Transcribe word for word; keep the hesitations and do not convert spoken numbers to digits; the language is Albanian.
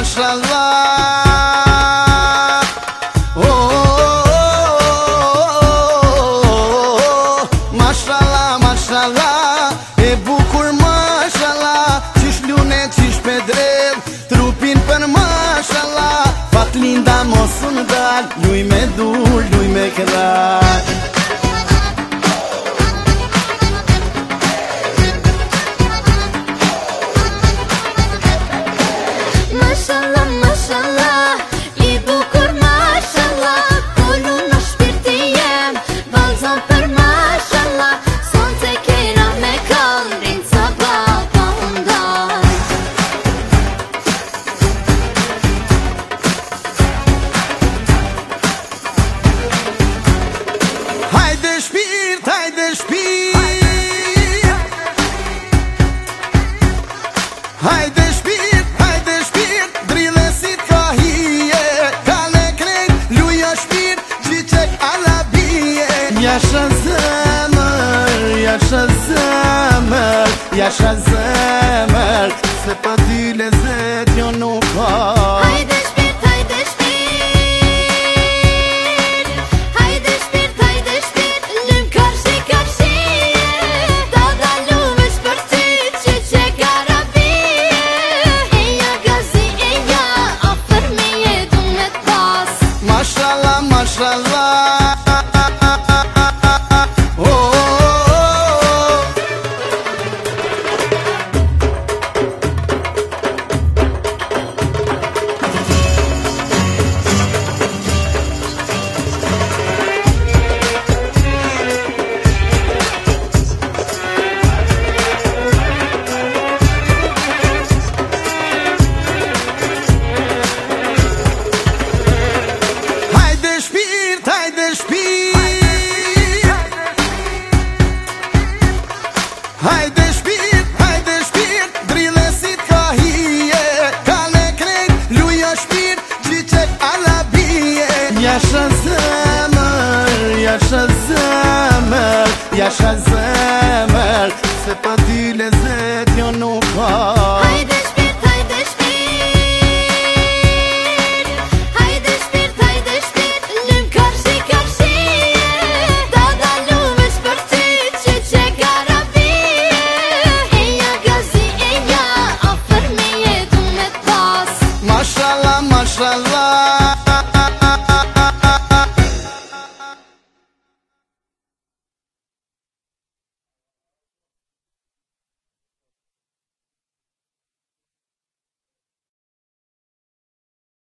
mashallah. Oh, oh, oh, oh, mashallah, mashallah. E bukur mashallah, qish lune, qish pedrel, trupin për mashallah. Fat linda mos unë dal, luj me dur, luj me këdal. Mashallah, mashallah, i bukur mashallah, kullu në shpirti jem, balzon për mashallah, son të kena me kallë, rinë ca baba undaj. Hajde shpirt, hajde shpirt, hajde shpirt, hajde shpirt, drille si t'kahije, kale krejt, luja shpirt, qiqek alabije. Jasha zemër, jasha zemër, jasha zemër, se pa ty lezet jo nuk ka. Hajde shpirt, hajde shpirt, hajde shpirt, hajde shpirt, lëm karshi karshije, ta dalumesh për ty që që karabije. Eja gazi, eja, afer me jetu me t'pas. Mashallah, mashallah. Oh, oh, oh, oh. Hajde shpirt, hajde shpirt, hajde shpirt, hajde shpirt, drille si t'kahije, kale krejt, luja shpirt, qiqek alabije. Jasha zemër, jasha zemër, jasha zemër, se pa ty lezet jo nuk ka. Hajde shpirt, hajde shpirt, hajde shpirt, hajde shpirt, lëm karshi karshije, ta dalumesh për ty që që karabije. Eja gazi, eja, afer me jetu me t'pas. Mashallah, mashallah.